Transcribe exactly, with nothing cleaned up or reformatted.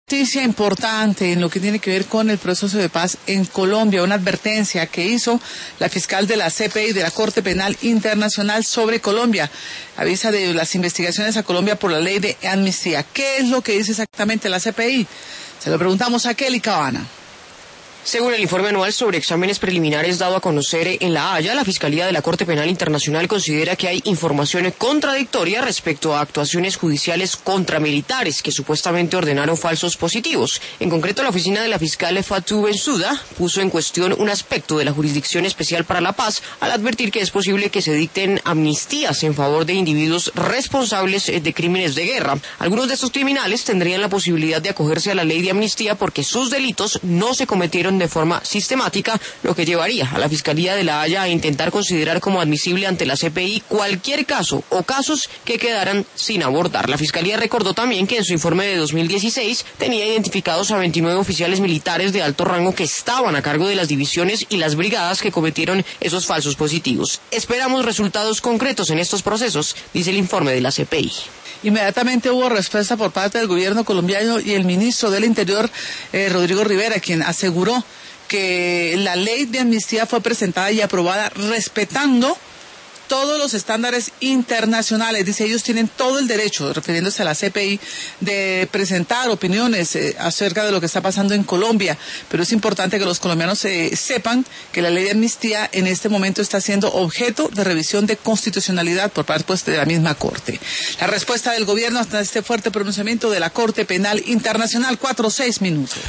Noticia importante en lo que tiene que ver con el proceso de paz en Colombia, una advertencia que hizo la fiscal de la C P I de la Corte Penal Internacional sobre Colombia. Avisa de las investigaciones a Colombia por la ley de amnistía. ¿Qué es lo que dice exactamente la C P I? Se lo preguntamos a Kelly Cabana. Según el informe anual sobre exámenes preliminares dado a conocer en La Haya, la Fiscalía de la Corte Penal Internacional considera que hay información contradictoria respecto a actuaciones judiciales contra militares que supuestamente ordenaron falsos positivos. En concreto, la oficina de la fiscal Fatou Bensouda puso en cuestión un aspecto de la Jurisdicción Especial para la Paz al advertir que es posible que se dicten amnistías en favor de individuos responsables de crímenes de guerra. Algunos de estos criminales tendrían la posibilidad de acogerse a la ley de amnistía porque sus delitos no se cometieron de forma sistemática, lo que llevaría a la Fiscalía de La Haya a intentar considerar como admisible ante la C P I cualquier caso o casos que quedaran sin abordar. La Fiscalía recordó también que en su informe de dos mil dieciséis tenía identificados a veintinueve oficiales militares de alto rango que estaban a cargo de las divisiones y las brigadas que cometieron esos falsos positivos. Esperamos resultados concretos en estos procesos, dice el informe de la C P I. Inmediatamente hubo respuesta por parte del gobierno colombiano y el ministro del Interior, eh, Rodrigo Rivera, quien aseguró que la ley de amnistía fue presentada y aprobada respetando todos los estándares internacionales. Dice, ellos tienen todo el derecho, refiriéndose a la C P I, de presentar opiniones eh, acerca de lo que está pasando en Colombia, pero es importante que los colombianos eh, sepan que la ley de amnistía en este momento está siendo objeto de revisión de constitucionalidad por parte pues, de la misma Corte. La respuesta del gobierno hasta este fuerte pronunciamiento de la Corte Penal Internacional, cuatro o seis minutos.